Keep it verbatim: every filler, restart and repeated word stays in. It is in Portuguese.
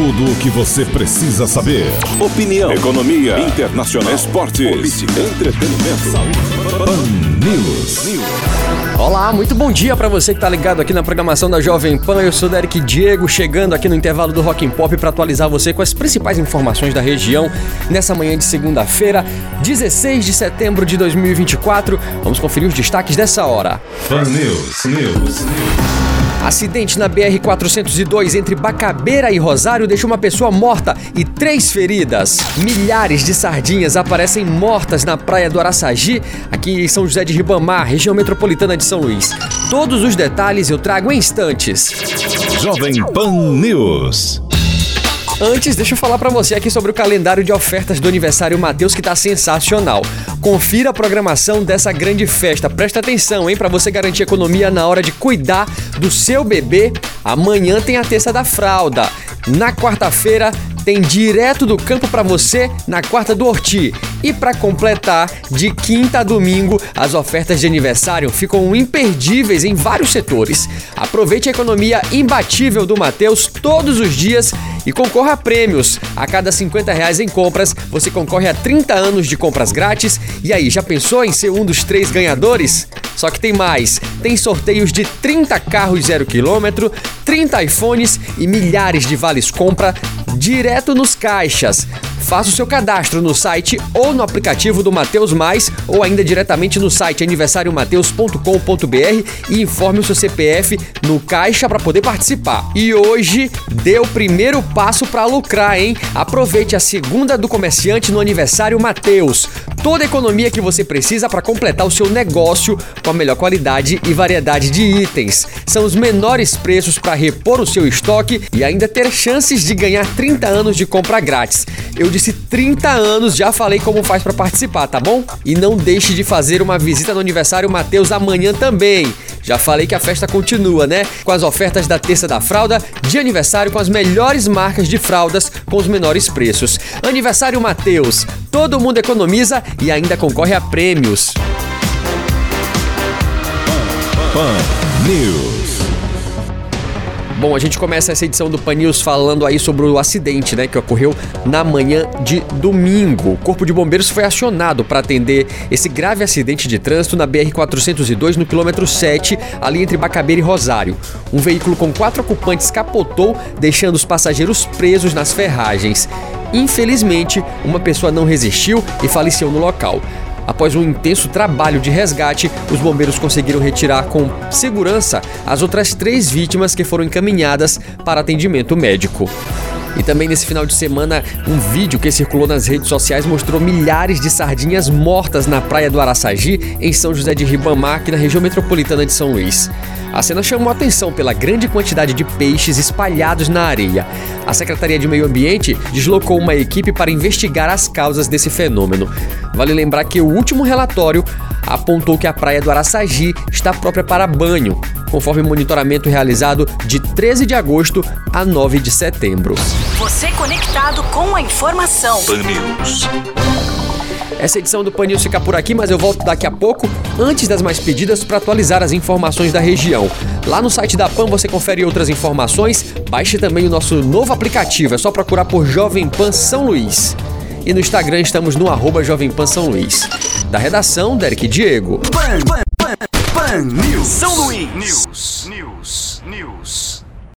Tudo o que você precisa saber. Opinião, economia, internacional, esportes, política, entretenimento, saúde. Pan News. Olá, muito bom dia pra você que tá ligado aqui na programação da Jovem Pan. Eu sou o Derek Diego, chegando aqui no intervalo do Rock and Pop pra atualizar você com as principais informações da região nessa manhã de segunda-feira, dezesseis de setembro de dois mil e vinte e quatro. Vamos conferir os destaques dessa hora. Pan News, News. Acidente na B R quatrocentos e dois entre Bacabeira e Rosário deixa uma pessoa morta e três feridas. Milhares de sardinhas aparecem mortas na praia do Araçagi, aqui em São José de Ribamar, região metropolitana de São Luís. Todos os detalhes eu trago em instantes. Jovem Pan News. Antes, deixa eu falar pra você aqui sobre o calendário de ofertas do aniversário Mateus, que tá sensacional. Confira a programação dessa grande festa. Presta atenção, hein, pra você garantir economia na hora de cuidar do seu bebê. Amanhã tem a terça da fralda. Na quarta-feira tem direto do campo pra você na quarta do Horti. E pra completar, de quinta a domingo, as ofertas de aniversário ficam imperdíveis em vários setores. Aproveite a economia imbatível do Mateus todos os dias e concorra a prêmios. A cada cinquenta reais em compras, você concorre a trinta anos de compras grátis. E aí, já pensou em ser um dos três ganhadores? Só que tem mais. Tem sorteios de trinta carros zero quilômetro, trinta iPhones e milhares de vales compra direto nos caixas. Faça o seu cadastro no site ou no aplicativo do Mateus Mais ou ainda diretamente no site aniversário mateus ponto com ponto b r e informe o seu C P F no caixa para poder participar. E hoje dê o primeiro passo para lucrar, hein? Aproveite a segunda do comerciante no aniversário Mateus. Toda a economia que você precisa para completar o seu negócio com a melhor qualidade e variedade de itens. São os menores preços para repor o seu estoque e ainda ter chances de ganhar trinta anos de compra grátis. Eu disse trinta anos, já falei como faz para participar, tá bom? E não deixe de fazer uma visita no aniversário Mateus amanhã também. Já falei que a festa continua, né? Com as ofertas da terça da fralda, de aniversário com as melhores marcas de fraldas com os menores preços. Aniversário Mateus, todo mundo economiza e ainda concorre a prêmios. Pan News. Bom, a gente começa essa edição do Pan News falando aí sobre o acidente, né, que ocorreu na manhã de domingo. O Corpo de Bombeiros foi acionado para atender esse grave acidente de trânsito na B R quatrocentos e dois, no quilômetro sete, ali entre Bacabeira e Rosário. Um veículo com quatro ocupantes capotou, deixando os passageiros presos nas ferragens. Infelizmente, uma pessoa não resistiu e faleceu no local. Após um intenso trabalho de resgate, os bombeiros conseguiram retirar com segurança as outras três vítimas que foram encaminhadas para atendimento médico. E também nesse final de semana, um vídeo que circulou nas redes sociais mostrou milhares de sardinhas mortas na praia do Araçagi, em São José de Ribamar, aqui na região metropolitana de São Luís. A cena chamou a atenção pela grande quantidade de peixes espalhados na areia. A Secretaria de Meio Ambiente deslocou uma equipe para investigar as causas desse fenômeno. Vale lembrar que o último relatório apontou que a praia do Araçagi está própria para banho, conforme o monitoramento realizado de treze de agosto a nove de setembro. Você conectado com a informação. Pan News. Essa edição do Pan News fica por aqui, mas eu volto daqui a pouco, antes das mais pedidas, para atualizar as informações da região. Lá no site da Pan você confere outras informações, baixe também o nosso novo aplicativo, é só procurar por Jovem Pan São Luís. E no Instagram estamos no arroba Jovem Pan São Luís. Da redação, Derek Diego. Pan, Pan, Pan, Pan News. São Luís. News. News.